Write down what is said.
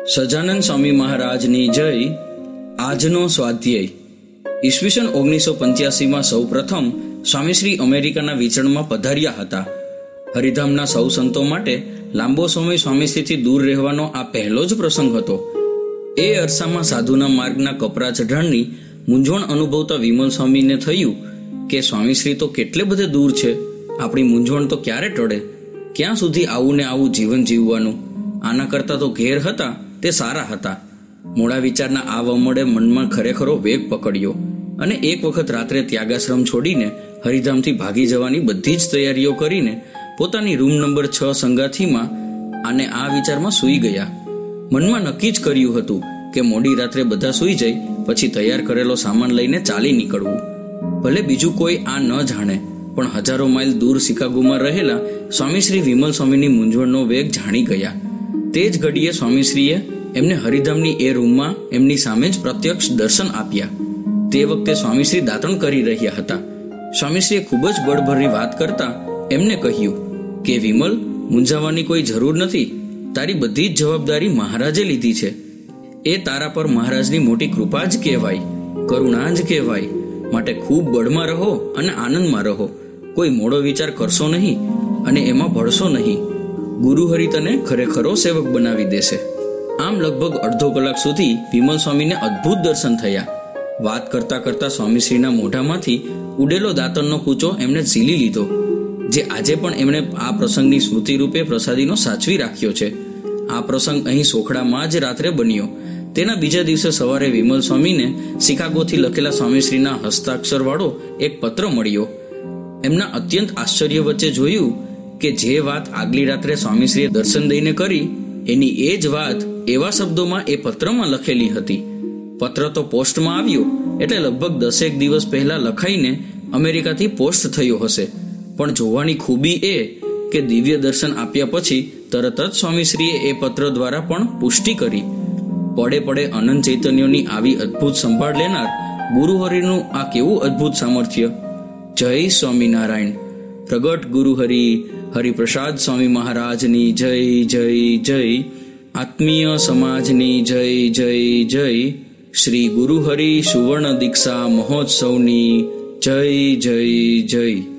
સજાનંદ સ્વામી મહારાજની જય. આજનો સ્વાધ્યાય. ઈસવીસન 1985માં સૌ પ્રથમ સ્વામીશ્રી અમેરિકાના વિચરણમાં પધાર્યા હતા. હરિધામના સૌ સંતો માટે લાંબો સમય સ્વામીશ્રીથી દૂર રહેવાનો આ પહેલો જ પ્રસંગ હતો. એ અરસામાં સાધુના માર્ગના કપરા ચઢાણની મૂંઝવણ અનુભવતા વિમલ સ્વામીને થયું કે સ્વામીશ્રી તો કેટલે બધે દૂર છે, આપણી મૂંઝવણ તો ક્યારે ટળે? ક્યાં સુધી આવું ને આવું જીવન જીવવાનું? આના કરતાં તો ઘેર હતા તે સારા હતા. મોડા વિચારના આ વમળે મનમાં ખરેખરો વેગ પકડ્યો અને એક વખત રાત્રે ત્યાગાશ્રમ છોડીને હરિધામથી ભાગી જવાની બધી જ તૈયારીઓ કરીને પોતાની રૂમ નંબર 6 સંગાથીમાં અને આ વિચારમાં સૂઈ ગયા. મનમાં નક્કી જ કર્યું હતું કે મોડી રાત્રે બધા સૂઈ જાય પછી તૈયાર કરેલો સામાન લઈને ચાલી નીકળવું. ભલે બીજું કોઈ આ ન જાણે, પણ હજારો માઇલ દૂર શિકાગોમાં રહેલા સ્વામીશ્રી વિમલ સ્વામીની મૂંઝવણનો વેગ જાણી ગયા. તે જ ઘડીએ સ્વામીશ્રીએ એમને હરિધામની એ રૂમમાં એમની સામે જ પ્રત્યક્ષ દર્શન આપ્યા. તે વખતે સ્વામીશ્રી દાતણ કરી રહ્યા હતા. સ્વામીશ્રીએ ખૂબ જ બળભરી વાત કરતા એમને કહ્યું કે વિમલ, મૂંઝાવાની કોઈ જરૂર નથી. તારી બધી જ જવાબદારી મહારાજે લીધી છે. એ તારા પર મહારાજની મોટી કૃપા જ કહેવાય, કરુણા જ કહેવાય. માટે ખૂબ બળમાં રહો અને આનંદમાં રહો. કોઈ મોડો વિચાર કરશો નહીં અને એમાં ભળશો નહીં. ગુરુહરિ તને ખરેખરો સેવક બનાવી દેશે. આમ લગભગ અડધો કલાક સુધી વિમલ સ્વામીને અદ્ભુત દર્શન થયા. વાત કરતા કરતા સ્વામીશ્રીના મોઢામાંથી ઉડેલો દાંતણનો કૂચો એમણે ઝીલી લીધો, જે આજે પણ એમણે આ પ્રસંગની સ્મૃતિ રૂપે પ્રસાદીનો સાચવી રાખ્યો છે. આ પ્રસંગ અહીં સોખડામાં જ રાત્રે બન્યો. તેના બીજા દિવસે સવારે વિમલ સ્વામીને શિકાગોથી લખેલા સ્વામીશ્રીના હસ્તાક્ષરવાળો એક પત્ર મળ્યો. એમના અત્યંત આશ્ચર્ય વચ્ચે જોયું કે જે વાત આગલી રાત્રે સ્વામીશ્રીએ દર્શન દઈને કરી, એની એ જ વાત એવા શબ્દોમાં એ પત્રમાં લખેલી હતી. પત્ર તો પોસ્ટમાં આવ્યો એટલે લગભગ 10 દિવસ પહેલા લખાઈને અમેરિકાથી પોસ્ટ થયો હશે. પણ જોવાની ખૂબી એ કે દિવ્ય દર્શન આપ્યા પછી તરત જ સ્વામીશ્રીએ એ પત્ર દ્વારા પણ પુષ્ટિ કરી. પડે પડે અનંત ચૈતન્યોની આવી અદ્ભુત સંભાળ લેનાર ગુરુહરિનું આ કેવું અદ્ભુત સામર્થ્ય! જય સ્વામિનારાયણ. પ્રગટ ગુરુહરિ હરિપ્રસાદ સ્વામી મહારાજની જય જય જય. આત્મીય સમાજની જય જય જય. શ્રી ગુરુહરિ સુવર્ણ દીક્ષા મહોત્સવની જય જય જય.